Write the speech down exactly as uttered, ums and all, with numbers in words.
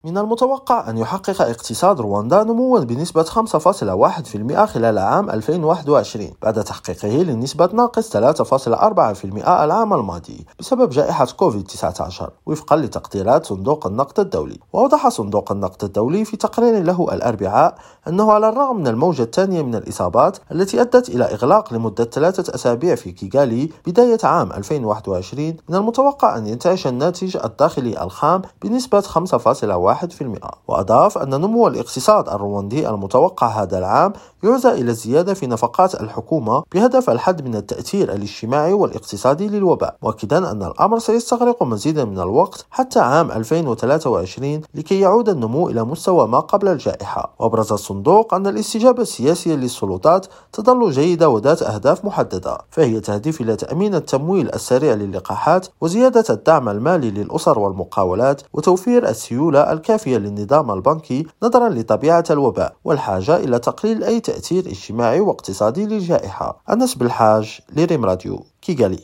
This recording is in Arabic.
من المتوقع أن يحقق اقتصاد رواندا نموا بنسبة خمسة فاصلة واحد بالمئة خلال عام ألفين وواحد وعشرين بعد تحقيقه لنسبة ناقص ثلاثة فاصلة أربعة بالمئة العام الماضي بسبب جائحة كوفيد تسعة عشر وفقا لتقديرات صندوق النقد الدولي. وأوضح صندوق النقد الدولي في تقرير له الأربعاء أنه على الرغم من الموجة الثانية من الإصابات التي أدت إلى إغلاق لمدة ثلاثة أسابيع في كيغالي بداية عام ألفين وواحد وعشرين، من المتوقع أن ينتعش الناتج الداخلي الخام بنسبة خمسة فاصلة واحد بالمئة. وأضاف أن نمو الاقتصاد الرواندي المتوقع هذا العام يعزى إلى الزيادة في نفقات الحكومة بهدف الحد من التأثير الاجتماعي والاقتصادي للوباء، مؤكدا أن الأمر سيستغرق مزيدا من الوقت حتى عام ألفين وثلاثة وعشرين لكي يعود النمو إلى مستوى ما قبل الجائحة. وأبرز الصندوق أن الاستجابة السياسية للسلطات تظل جيدة وذات أهداف محددة، فهي تهدف إلى تأمين التمويل السريع للقاحات وزيادة الدعم المالي للأسر والمقاولات وتوفير السيولة الكافية للنظام البنكي نظرا لطبيعة الوباء والحاجة إلى تقليل أي تأثير اجتماعي واقتصادي للجائحة. أنس بالحاج لريم راديو كيغالي.